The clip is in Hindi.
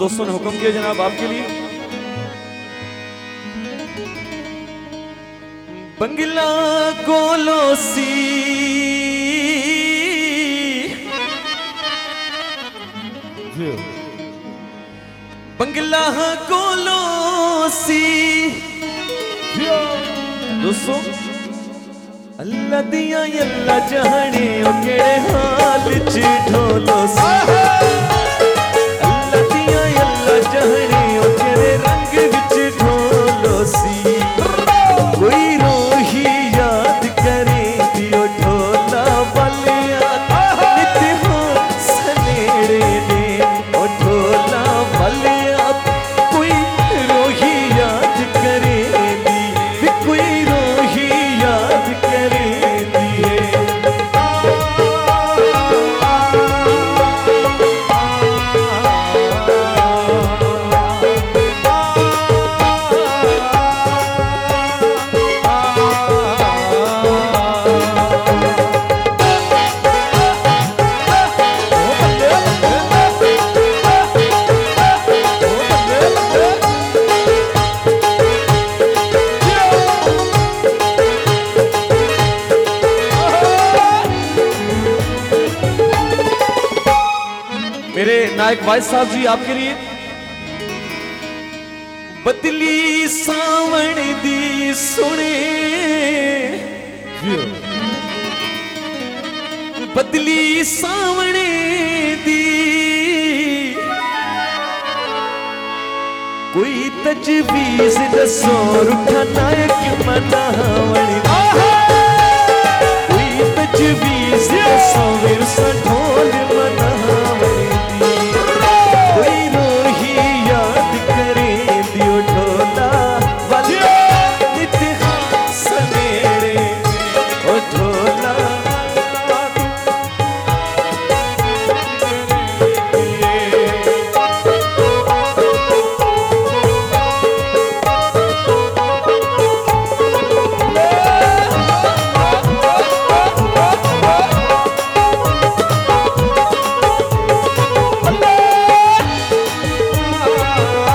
दोस्तों ने हुक्म किया जनाब आपके लिए। बंगला गोलोसी बंगला गोलोसी दोस्तों अल्लाह दिया अल्लाह जाने ओ केड़े हाल च ढोलोसी अल्लाह दिया अल्लाह जाने ओ केड़े रंग विच ढोलोसी कोई रोही याद करे दियो ढोला वालिया नित हो सनेड़े ने ओ ढोला वालिया कोई रोही याद करे दी कोई रोही याद करे दिए। मेरे नायक वाइस साहब जी आपके लिए। बदली सावण दी सुने बदली सावण दी कोई तजवीज दसो रुठा नायक मनावण कोई तजवीज दसो विरसा ढोल मना